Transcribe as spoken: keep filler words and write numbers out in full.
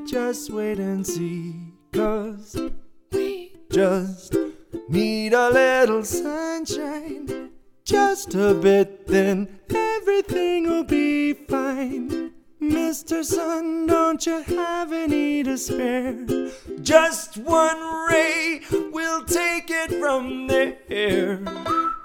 just wait and see, 'cause we just need a little sunshine, just a bit, then everything will be fine. Mister Sun, don't you have any to spare? Just one ray, we'll take it from there.